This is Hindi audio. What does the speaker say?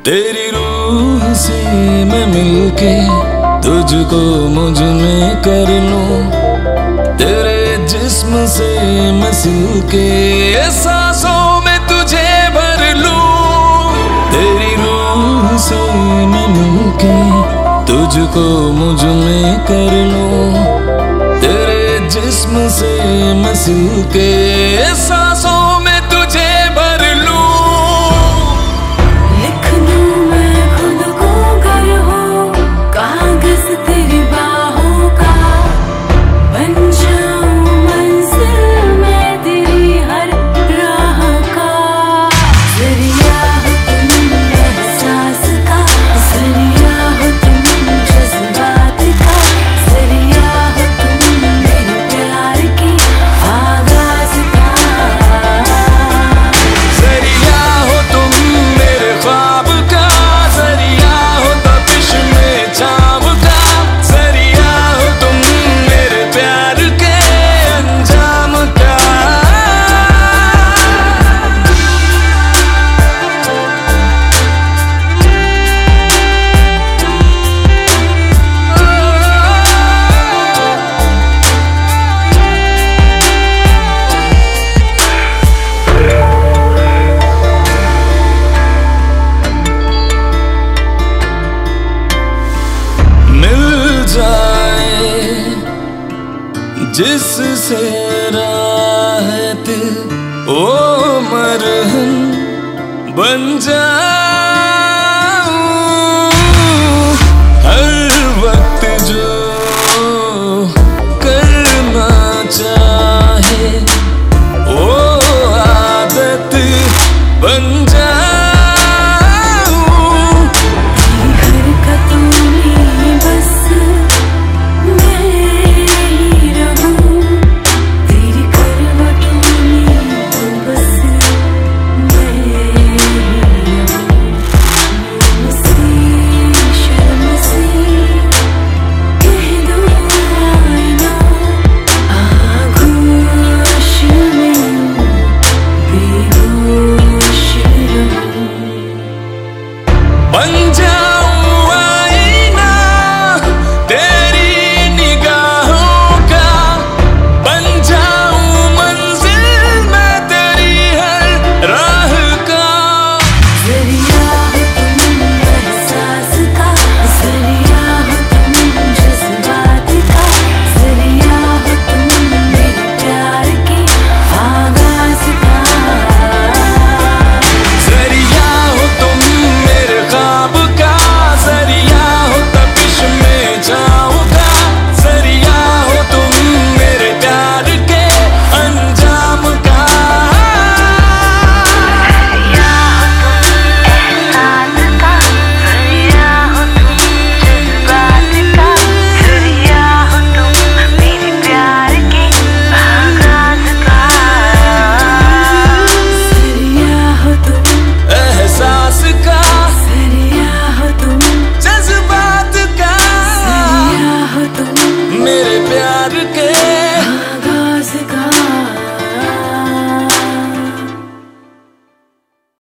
तेरी रूह से मैं मिलके तुझको मुझ में कर लूं, तेरे जिस्म से मैं सिलके सांसों में तुझे भर लूं। तेरी रूह से मैं मिलके तुझको मुझ में कर लूं, तेरे जिस्म से मैं सिलके सांसों में तुझे भर लूं। जिससे राहत ओ मरहम बन जाऊं, हर वक्त जो करना चाहे ओ आदत बन जाऊं। बन जा